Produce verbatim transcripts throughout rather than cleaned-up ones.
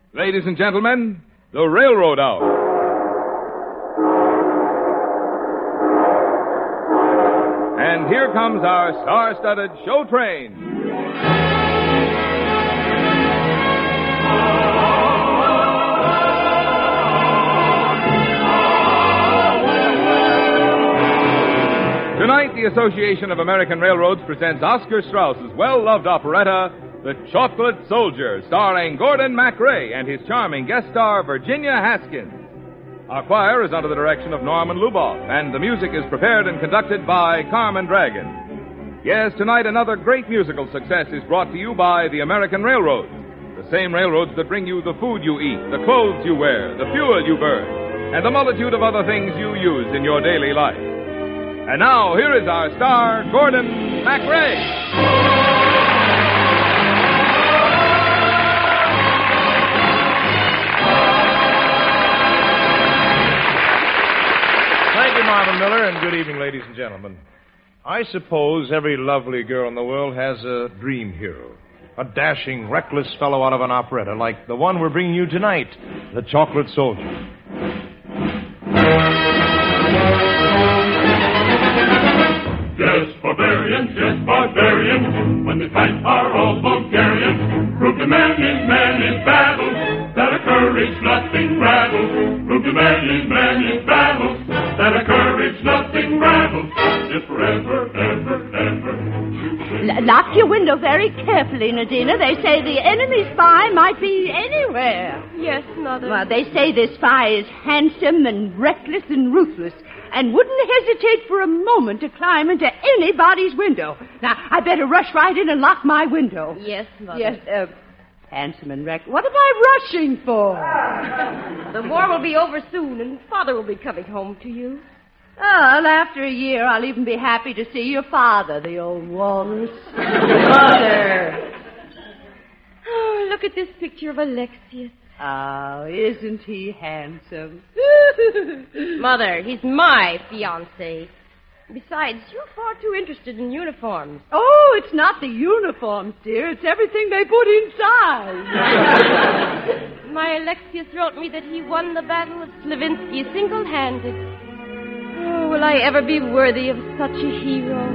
Ladies and gentlemen, the Railroad Hour. And here comes our star-studded show train. Tonight, the Association of American Railroads presents Oscar Strauss's well-loved operetta, The Chocolate Soldier, starring Gordon MacRae and his charming guest star, Virginia Haskins. Our choir is under the direction of Norman Luboff, and the music is prepared and conducted by Carmen Dragon. Yes, tonight another great musical success is brought to you by the American Railroads, the same railroads that bring you the food you eat, the clothes you wear, the fuel you burn, and the multitude of other things you use in your daily life. And now, here is our star, Gordon MacRae. Thank you, Marvin Miller, and good evening, ladies and gentlemen. I suppose every lovely girl in the world has a dream hero, a dashing, reckless fellow out of an operetta like the one we're bringing you tonight, The Chocolate Soldier. Yes, barbarians, yes, barbarians, when they fight are all Bulgarians. Prove to man is man in battle, that a courage nothing rattles. Prove to man is man in battle, that a courage nothing rattles. If forever, ever, ever. L- lock your window very carefully, Nadina. They say the enemy spy might be anywhere. Yes, Mother. Well, they say this spy is handsome and reckless and ruthless, and wouldn't hesitate for a moment to climb into anybody's window. Now, I better rush right in and lock my window. Yes, Mother. Yes, uh, handsome and reckless. What am I rushing for? The war will be over soon, and Father will be coming home to you. Well, after a year, I'll even be happy to see your father, the old walrus. Mother. Oh, look at this picture of Alexius. Oh, isn't he handsome? Mother, he's my fiancé. Besides, you're far too interested in uniforms. Oh, it's not the uniforms, dear. It's everything they put inside. My Alexius wrote me that he won the Battle of Slavinsky single-handed. Oh, will I ever be worthy of such a hero?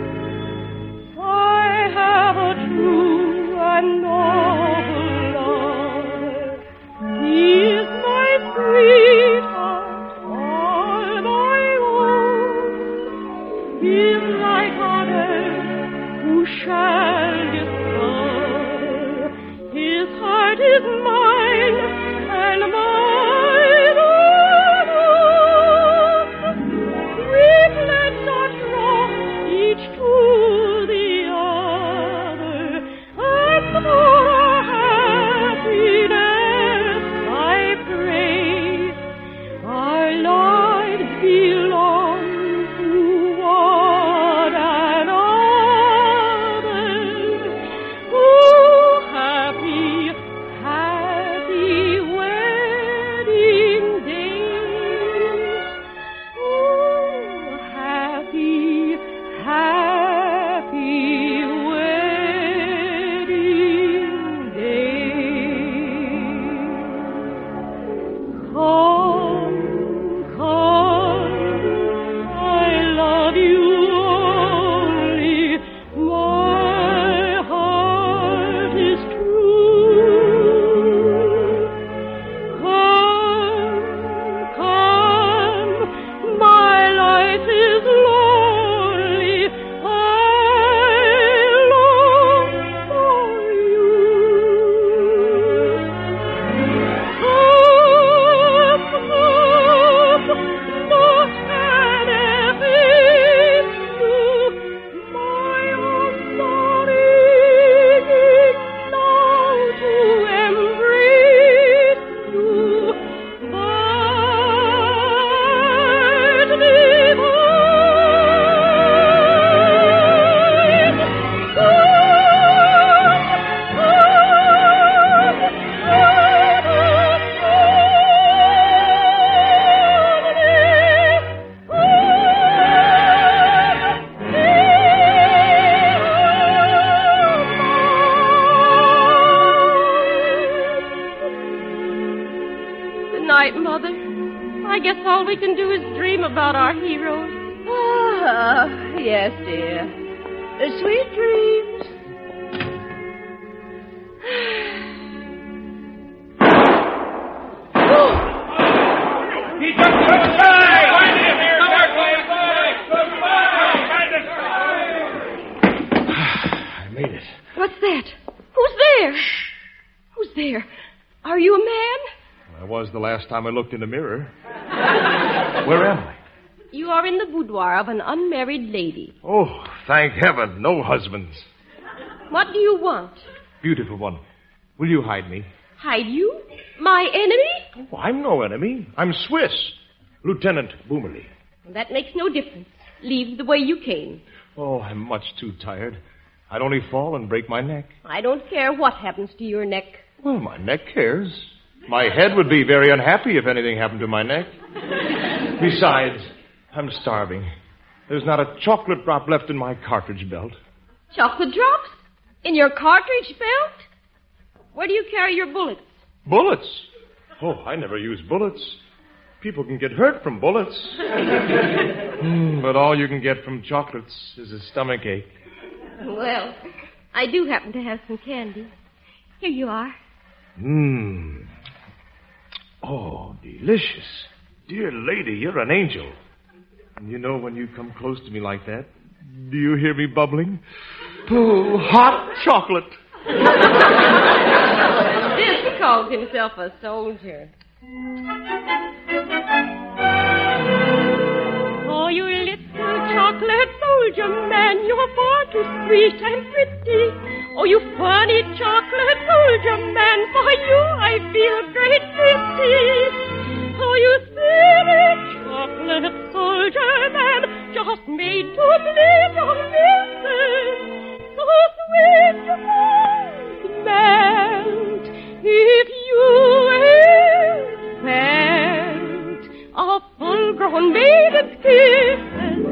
I have a true and noble love. He is my sweetheart, all my own. He is like others who shall discover. His heart is mine, and mine alone. We pledge our trust each to the other, and for our happiness I pray. Our lives belong to one another. Oh, happy, happy. right, Mother. I guess all we can do is dream about our heroes. Ah, yes, dear. Uh, sweet dreams. He jumped to the side! I made it. What's that? Who's there? Who's there? Are you a man? I was the last time I looked in the mirror. Where am I? You are in the boudoir of an unmarried lady. Oh, thank heaven, no husbands. What do you want? Beautiful one, will you hide me? Hide you? My enemy? Oh, I'm no enemy. I'm Swiss. Lieutenant Boomerly. That makes no difference. Leave the way you came. Oh, I'm much too tired. I'd only fall and break my neck. I don't care what happens to your neck. Well, my neck cares. My head would be very unhappy if anything happened to my neck. Besides, I'm starving. There's not a chocolate drop left in my cartridge belt. Chocolate drops? In your cartridge belt? Where do you carry your bullets? Bullets? Oh, I never use bullets. People can get hurt from bullets. mm, but all you can get from chocolates is a stomach ache. Well, I do happen to have some candy. Here you are. Mmm. Oh, delicious. Dear lady, you're an angel. And you know, when you come close to me like that, do you hear me bubbling? Oh, hot chocolate. This calls himself a soldier. Oh, you little chocolate soldier man, you're far too sweet and pretty. Oh, you funny chocolate soldier man, for you I feel great pity. Oh, you silly chocolate soldier man, just made to please your missus. So sweet you must melt if you felt a full-grown maiden's kisses.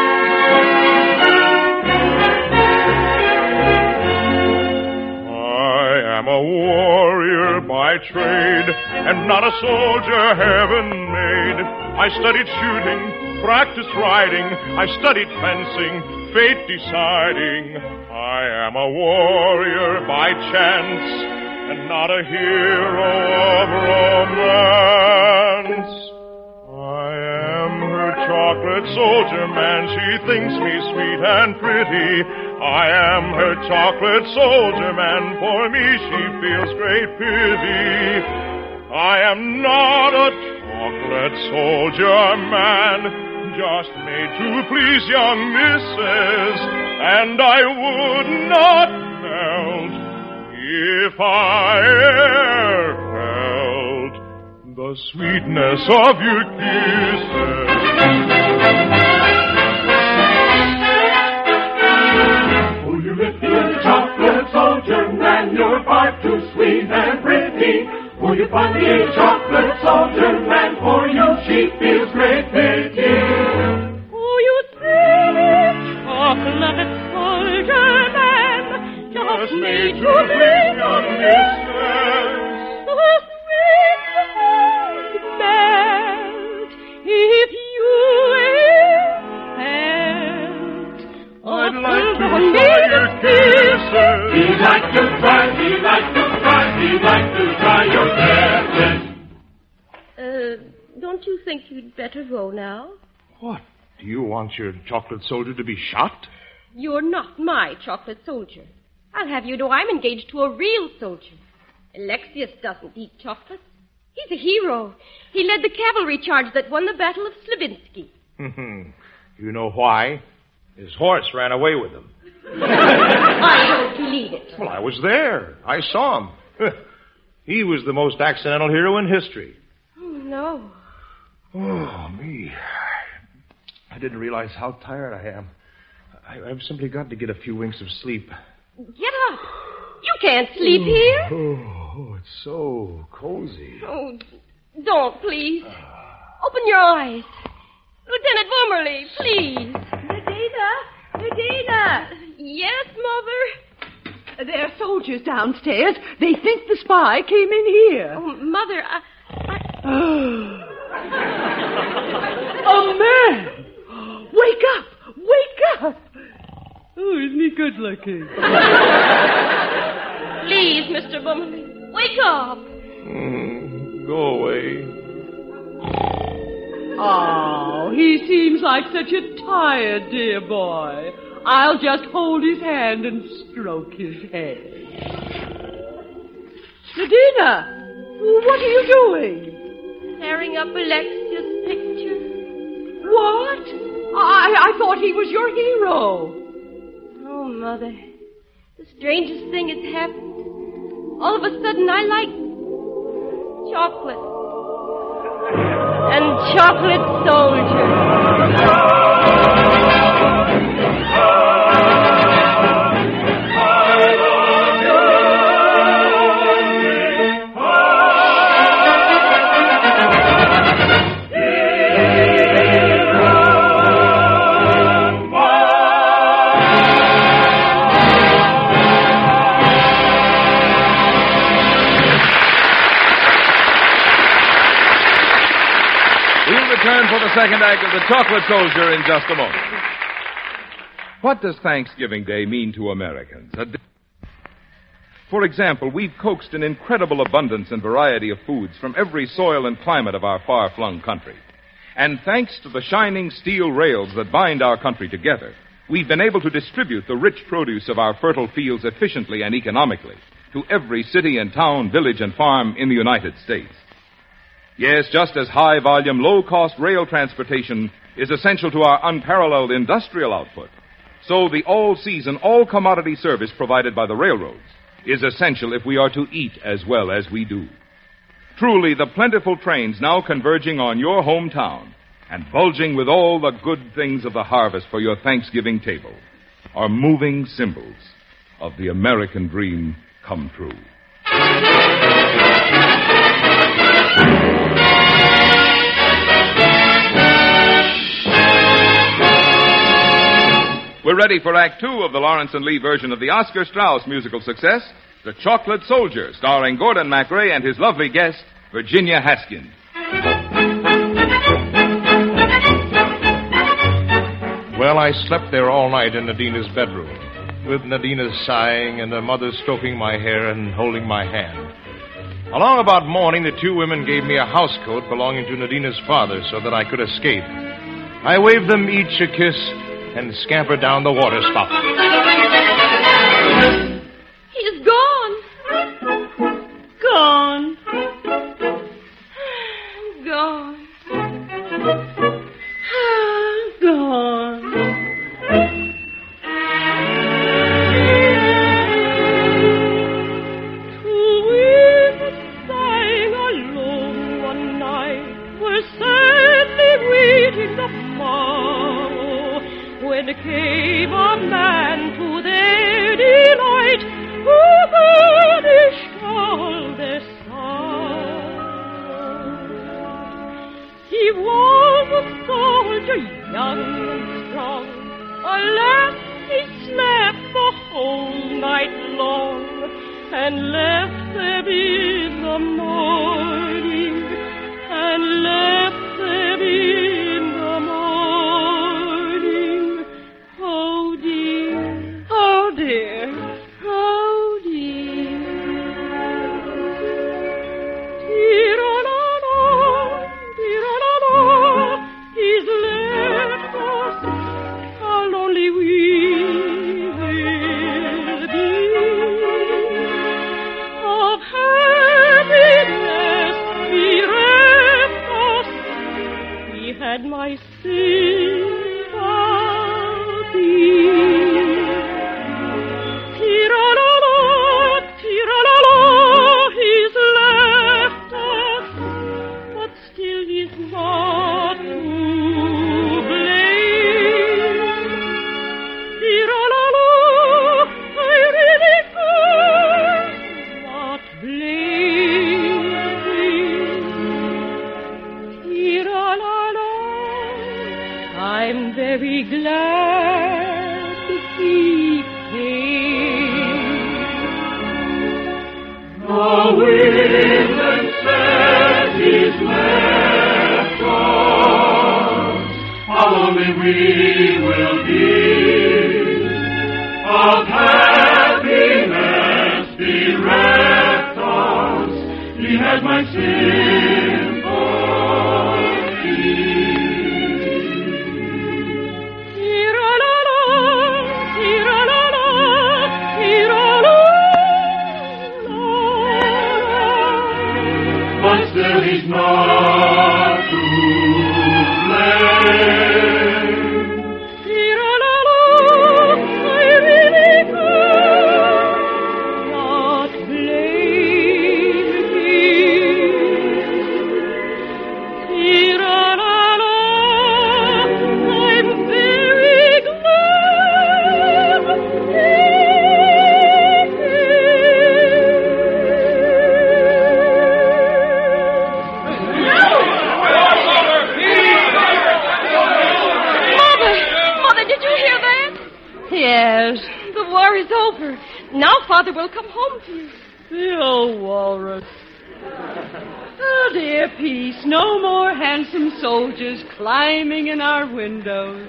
I am a warrior by trade, and not a soldier heaven made. I studied shooting, practiced riding, I studied fencing, fate deciding. I am a warrior by chance, and not a hero of romance. I am her chocolate soldier man, she thinks me sweet and pretty. I am her chocolate soldier man, for me she feels great pity. I am not a chocolate soldier man, just made to please young missus, and I would not melt if I e'er felt the sweetness of your kisses. Oh, you little chocolate soldier man, you're far too sweet and pretty. Oh, you funny chocolate soldier man, for you she feels great pity. Oh, you silly chocolate soldier man, just made to please your missus. So sweet you must melt if you e'er felt. I'd like to try your kisses. He'd like to try, he'd like to try, he'd like to try your kisses. Uh, don't you think you'd better go now? What? Do you want your chocolate soldier to be shot? You're not my chocolate soldier. I'll have you know I'm engaged to a real soldier. Alexius doesn't eat chocolates. He's a hero. He led the cavalry charge that won the Battle of Slavinsky. You know why? His horse ran away with him. I don't believe it. Well, I was there. I saw him. He was the most accidental hero in history. Oh, no. Oh, me. I didn't realize how tired I am. I, I've simply got to get a few winks of sleep. Get up. You can't sleep here. Oh, oh, it's so cozy. Oh, don't, please. Open your eyes. Lieutenant Boomerly, please. Nadina! Nadina! Yes, Mother? There are soldiers downstairs. They think the spy came in here. Oh, Mother, I, I, A man! Wake up! Wake up! Oh, isn't he good looking? Please, Mister Bumblebee, wake up. Mm, go away. Oh, he seems like such a tired dear boy. I'll just hold his hand and stroke his head. Nadina, what are you doing? Tearing up Alexia's picture. What? I, I thought he was your hero. Oh, Mother, the strangest thing has happened. All of a sudden, I like chocolate. And chocolate soldiers. Return for the second act of The Chocolate Soldier in just a moment. What does Thanksgiving Day mean to Americans? A day... For example, we've coaxed an incredible abundance and variety of foods from every soil and climate of our far-flung country. And thanks to the shining steel rails that bind our country together, we've been able to distribute the rich produce of our fertile fields efficiently and economically to every city and town, village and farm in the United States. Yes, just as high-volume, low-cost rail transportation is essential to our unparalleled industrial output, so the all-season, all-commodity service provided by the railroads is essential if we are to eat as well as we do. Truly, the plentiful trains now converging on your hometown and bulging with all the good things of the harvest for your Thanksgiving table are moving symbols of the American dream come true. We're ready for Act Two of the Lawrence and Lee version of the Oscar Strauss musical success, The Chocolate Soldier, starring Gordon MacRae and his lovely guest, Virginia Haskins. Well, I slept there all night in Nadina's bedroom, with Nadina sighing and her mother stroking my hair and holding my hand. Along about morning, the two women gave me a housecoat belonging to Nadina's father so that I could escape. I waved them each a kiss and scampered down the water spout. He's gone. Gone. Gone. Gone. Two women sang alone one night, were sadly waiting the morrow, when came a man to their delight, who banished all their sorrow. He was a soldier, young and strong. Alas, he slept the whole night long, and left them in the morning, and left them in the morning. Oh dear, Oh, dear. oh dear. Tee-ra-la-la, tee-ra-la-la, he's left us, how lonely we will be. Of happiness bereft us, he had my sympathy. Tee-ra-la-la, tee-ra-la-la, he's left us, but still he's not to blame. Tee-ra-la-la, I really could not blame him. Tee-ra-la-la, I'm very glad he came. The women said he's we will be of happiness bereft us. He has my sympathy. But still he's not to blame. I really cannot blame him. I'm very glad Yes. the war is over. Now Father will come home to you. The old walrus. Oh, dear peace. No more handsome soldiers climbing in our windows.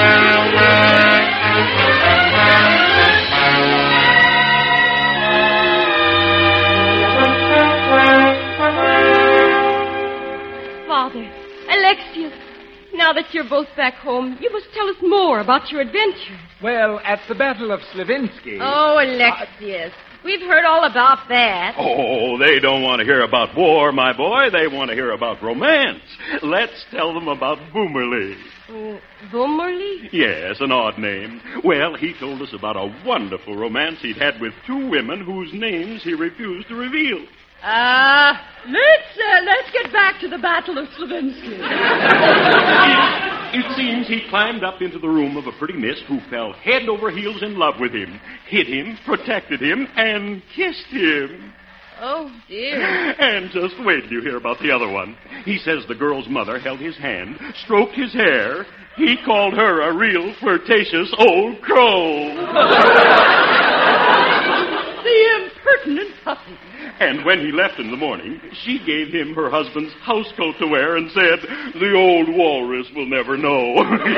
Father, Alexius, now that you're both back home, you must tell us more about your adventure. Well, at the Battle of Slavinsky... Oh, Alexius. We've heard all about that. Oh, they don't want to hear about war, my boy. They want to hear about romance. Let's tell them about Boomerly. Uh, Boomerly? Yes, an odd name. Well, he told us about a wonderful romance he'd had with two women whose names he refused to reveal. Ah, uh, let's, uh, let's get back to the Battle of Slavinsky. It seems he climbed up into the room of a pretty miss who fell head over heels in love with him, hid him, protected him, and kissed him. Oh, dear. And just wait till you hear about the other one. He says the girl's mother held his hand, stroked his hair. He called her a real flirtatious old crow. The impertinent puppy. And when he left in the morning, she gave him her husband's housecoat to wear and said, the old walrus will never know.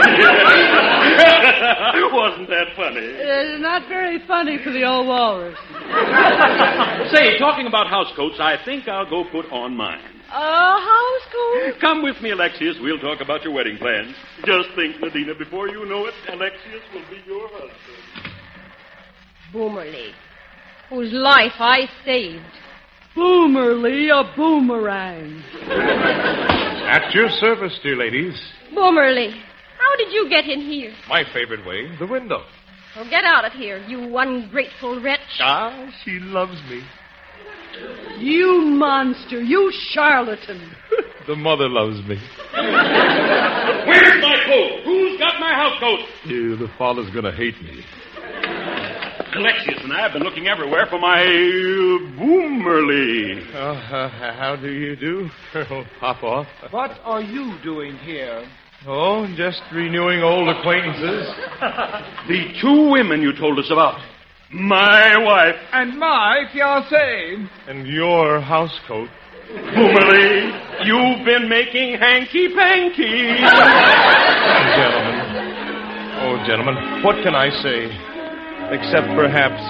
Wasn't that funny? Uh, not very funny for the old walrus. Say, talking about housecoats, I think I'll go put on mine. A housecoat? Come with me, Alexius. We'll talk about your wedding plans. Just think, Nadina, before you know it, Alexius will be your husband. Boomerly, whose life I saved. Boomerly, a boomerang. At your service, dear ladies. Boomerly, how did you get in here? My favorite way, the window. Well, get out of here, you ungrateful wretch. Ah, she loves me. You monster, you charlatan. The mother loves me. Where's my coat? Who's got my house coat? Yeah, the father's going to hate me. Alexius and I have been looking everywhere for my uh, Boomerly. Uh, uh, how do you do, Colonel Popoff? What are you doing here? Oh, just renewing old acquaintances. The two women you told us about. My wife. And my fiancée. And your housecoat. Boomerly, you've been making hanky-panky. Gentlemen. Oh, gentlemen, what can I say? Except perhaps...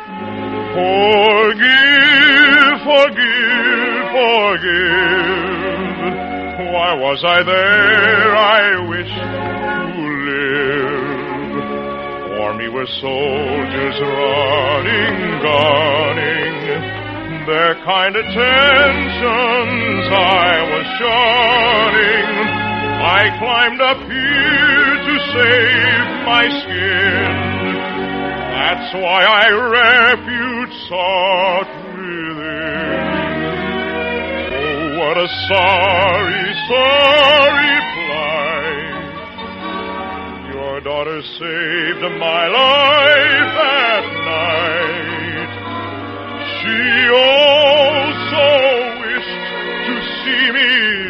Forgive, forgive, forgive. Why was I there? I wish to live. For me were soldiers running, gunning. Their kind attentions I was shunning. I climbed up here to save my skin. That's why I refuge sought within. Oh, what a sorry, sorry plight. Your daughter saved my life that night. She also wished to see me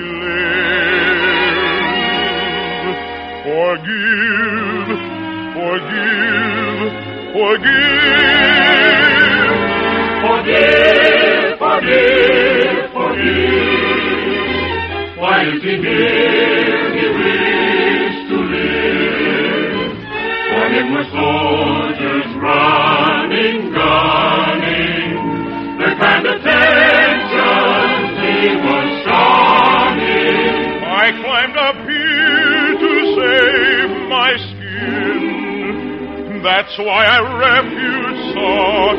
live. Forgive, forgive. Forgive. Forgive, forgive, forgive. Why is he here? He wished to live. That's why I refuge sought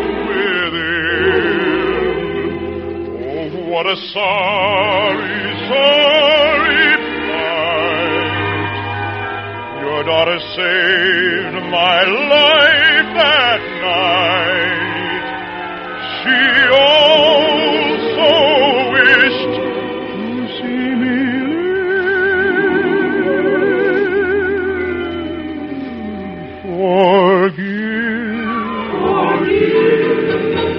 within. Oh, what a sorry, sorry plight. Your daughter saved my life that night. She also wished to see me live. Forgive. Forgive.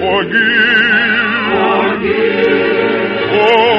Forgive.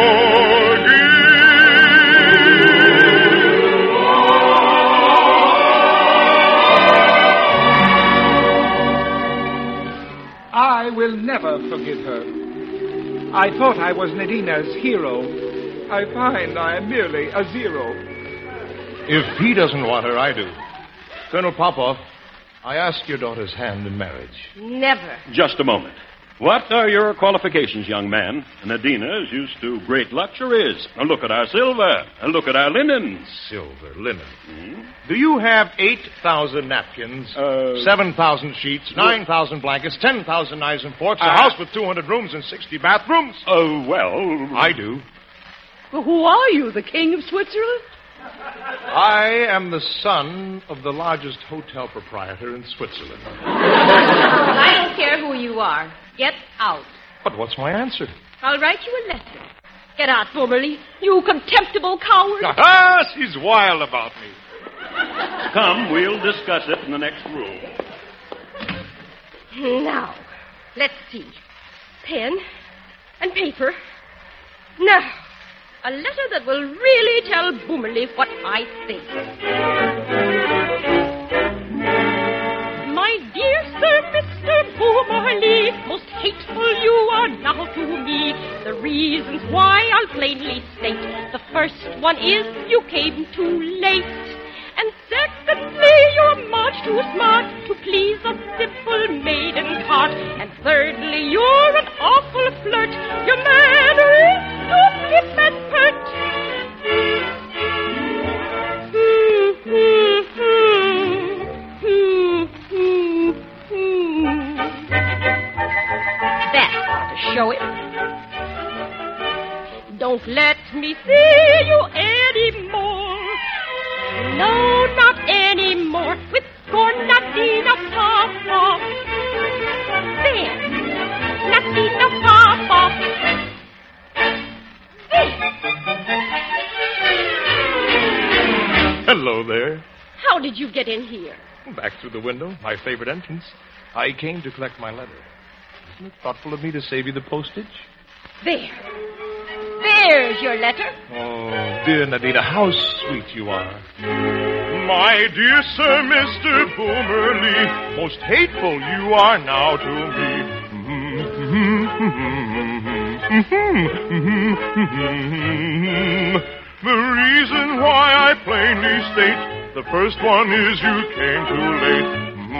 I will never forgive her. I thought I was Nadina's hero. I find I am merely a zero. If he doesn't want her, I do. Colonel Popoff, I ask your daughter's hand in marriage. Never. Just a moment. What are your qualifications, young man? Nadina is used to great luxuries. Now look at our silver. Now look at our linens. Silver, linen. Hmm? Do you have eight thousand napkins, Uh, seven thousand sheets, nine thousand blankets, ten thousand knives and forks, a Uh, house with two hundred rooms and sixty bathrooms? Oh, well... I do. Well, who are you, the king of Switzerland? I am the son of the largest hotel proprietor in Switzerland. I don't care who you are. Get out. But what's my answer? I'll write you a letter. Get out, Boomerly, you contemptible coward. Ah, she's wild about me. Come, we'll discuss it in the next room. Now, let's see. Pen and paper. Now, a letter that will really tell Boomerly what I think. My dear Sir Mister Boomerly, most hateful you are now to me. The reasons why I'll plainly state. The first one is you came too late. And secondly, you're much too smart to please a simple maiden's heart. And thirdly, you're an awful flirt. Your manner is too flip and pert. That ought to show it. Don't let me see you anymore. No, not anymore. With scorn, Nadina Papa. There. Nadina Papa. There. Hello there. How did you get in here? Back through the window, my favorite entrance. I came to collect my letter. Isn't it thoughtful of me to save you the postage? There. There's your letter. Oh, dear Nadina, how sweet you are. My dear Sir Mister Boomerly, Most hateful you are now to me. the reason why I plainly state, the first one is you came too late.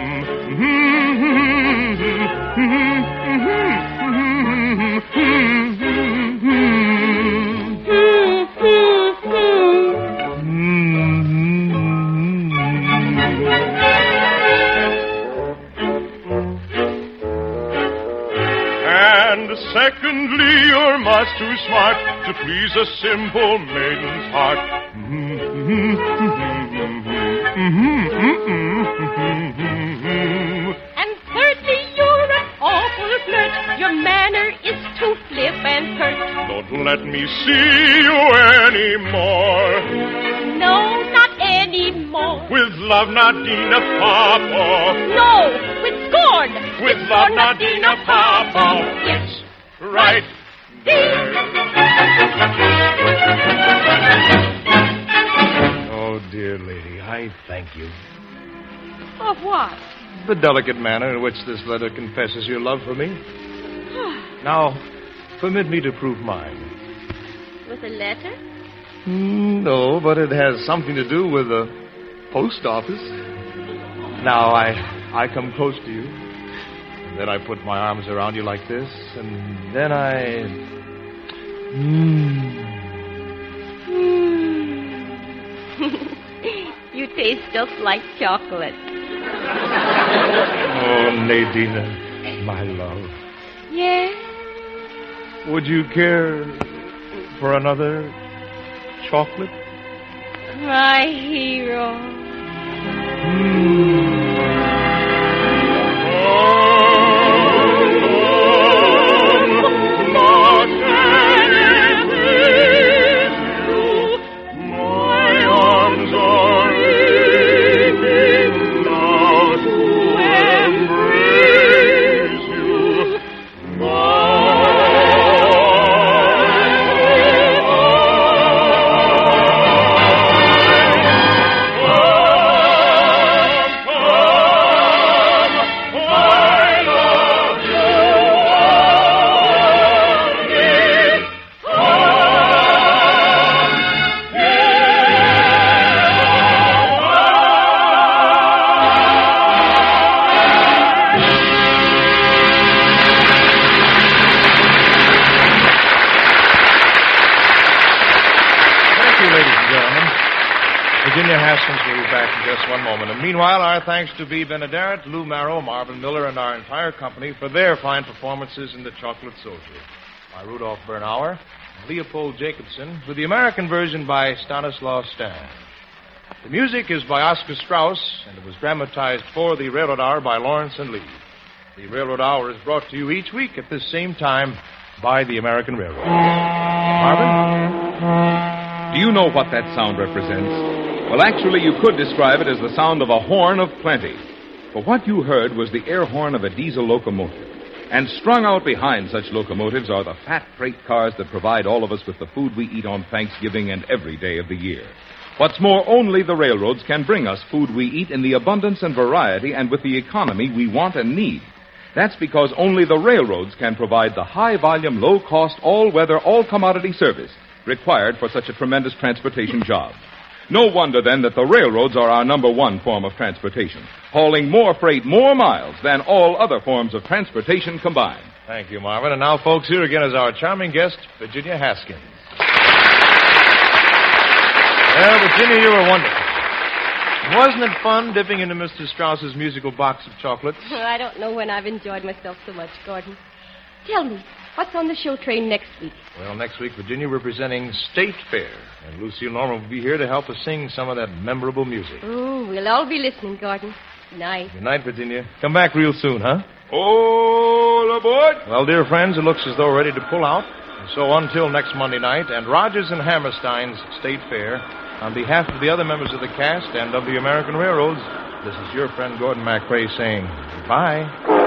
And secondly, you're much too smart to please a simple maiden's heart. And thirdly, you're an awful flirt. Your manner is too flip and pert. Don't let me see you anymore. No, not anymore. With love, Nadina Papa. No, with scorn. With love, Nadina Papa. Yes. Right there. Oh, dear lady, I thank you. Of what? The delicate manner in which this letter confesses your love for me. Now, permit me to prove mine. With a letter? Mm, no, but it has something to do with the post office. Now, I I come close to you. And then I put my arms around you like this. And then I... Mm. You taste just like chocolate. Oh, Nadina, my love. Yes? Would you care for another chocolate? My hero. Virginia Haskins will be back in just one moment. And meanwhile, our thanks to B. Benaderet, Lou Marrow, Marvin Miller, and our entire company for their fine performances in The Chocolate Soldier. By Rudolph Bernauer and Leopold Jacobson, with the American version by Stanislaw Stan. The music is by Oscar Strauss, and it was dramatized for the Railroad Hour by Lawrence and Lee. The Railroad Hour is brought to you each week at this same time by the American Railroad. Marvin? Do you know what that sound represents? Well, actually, you could describe it as the sound of a horn of plenty. For what you heard was the air horn of a diesel locomotive. And strung out behind such locomotives are the fat freight cars that provide all of us with the food we eat on Thanksgiving and every day of the year. What's more, only the railroads can bring us food we eat in the abundance and variety and with the economy we want and need. That's because only the railroads can provide the high-volume, low-cost, all-weather, all-commodity service required for such a tremendous transportation job. No wonder, then, that the railroads are our number one form of transportation, hauling more freight, more miles than all other forms of transportation combined. Thank you, Marvin. And now, folks, here again is our charming guest, Virginia Haskins. Well, Virginia, you were wonderful. Wasn't it fun dipping into Mister Strauss's musical box of chocolates? I don't know when I've enjoyed myself so much, Gordon. Tell me, what's on the show train next week? Well, next week, Virginia, we're presenting State Fair. And Lucille Norman will be here to help us sing some of that memorable music. Oh, we'll all be listening, Gordon. Good night. Good night, Virginia. Come back real soon, huh? All aboard! Well, dear friends, it looks as though we're ready to pull out. And so until next Monday night, and Rogers and Hammerstein's State Fair, on behalf of the other members of the cast and of the American Railroads, this is your friend Gordon MacRae saying goodbye.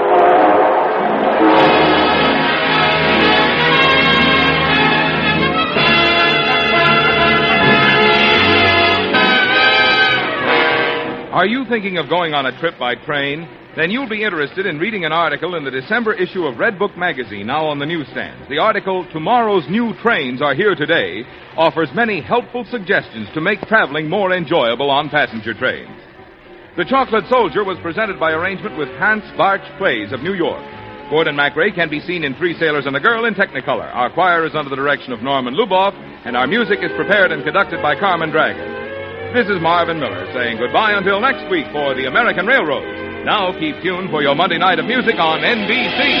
Are you thinking of going on a trip by train? Then you'll be interested in reading an article in the December issue of Red Book magazine, now on the newsstands. The article, Tomorrow's New Trains Are Here Today, offers many helpful suggestions to make traveling more enjoyable on passenger trains. The Chocolate Soldier was presented by arrangement with Hans Barch Plays of New York. Gordon MacRae can be seen in Three Sailors and a Girl in Technicolor. Our choir is under the direction of Norman Luboff, and our music is prepared and conducted by Carmen Dragon. This is Marvin Miller saying goodbye until next week for the American Railroads. Now keep tuned for your Monday night of music on N B C.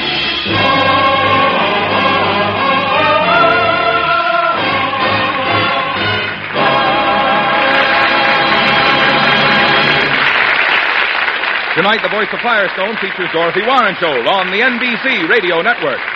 Tonight, the voice of Firestone features Dorothy Warrenchold on the N B C Radio Network.